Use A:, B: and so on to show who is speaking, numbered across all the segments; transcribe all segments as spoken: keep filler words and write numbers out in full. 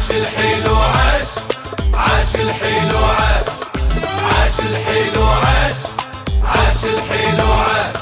A: عاش الحلو عاش، عاش الحلو عاش، عاش الحلو عاش، عاش الحلو عاش.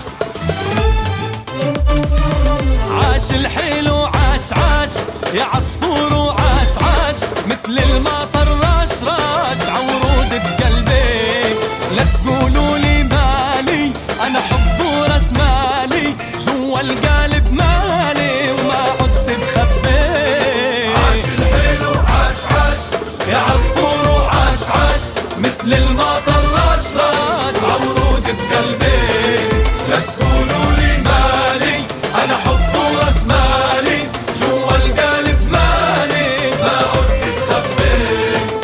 B: عاش الحلو عاش عاش يا عصفور وعاش عاش، مثل المطر راش راش عورود بقلبي. لا تقولوا لي مالي انا حب وراس مالي، جوا القلب مالي وما عدت بخبي.
A: عاش الحلو عاش عاش
B: يا عصفور وعاش عاش، مثل المطر راش راش عورود بقلبي.
A: لا تقولوا لي
B: مالي انا حب وراس مالي، جوا القلب مالي
A: ما عدت تخبي.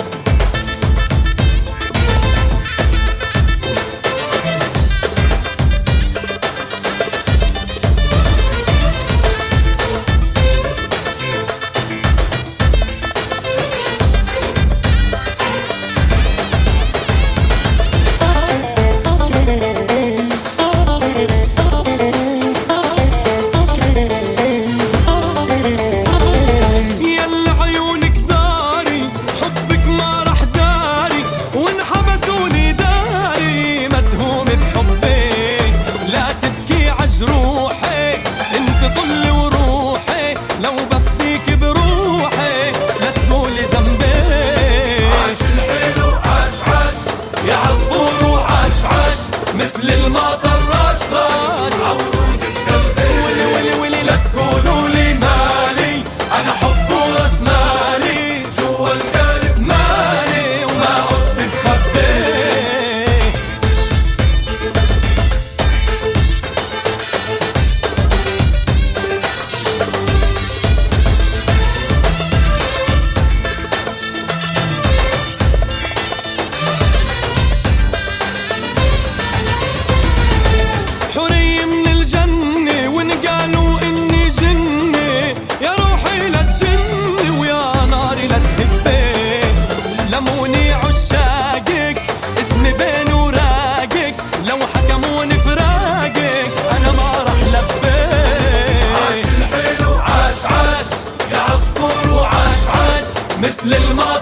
B: روحي انت طلي وروحي، لو بفديك بروحي لا تقولي ذنبي.
A: عاش الحلو عاش عاش
B: يا عصفور وعاش عاش، مثل المطر راش راش
A: عورود بقلبي.
B: ولي ولي ولي لا تقولوا لي مالي انا حب وراس مالي،
A: جوا القلب
B: مالي وما عدت بخبي. لموني عشاقك اسمي بين وراقك، لو حكموني فراقك انا ما رح لبي.
A: عاش الحلو عاش عاش
B: يا عصفور وعاش عاش، مثل الماء